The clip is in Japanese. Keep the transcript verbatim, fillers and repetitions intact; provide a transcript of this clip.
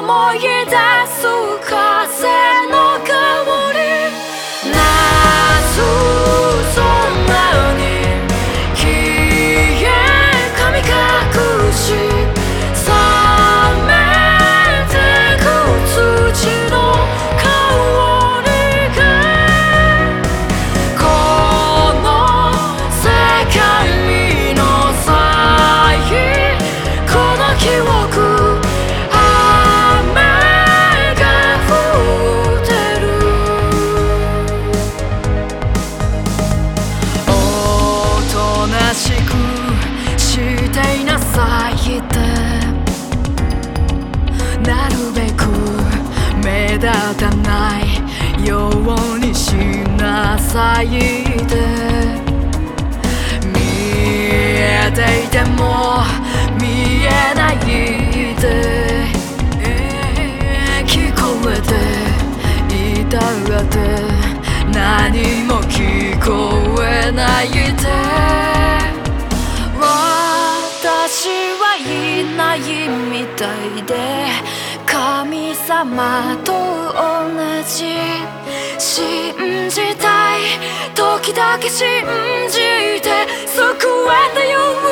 思い出す風の香り夏空に消え髪隠し冷めてく土の香りがこの世界の際この記憶雨が降ってるおとなしくしていなさいってなるべく目立たないようにしなさいって見えていても見えないで聞こえていたって何も聞こえないで私はいないみたいで神様と同じ信じたい時だけ信じて救えたよ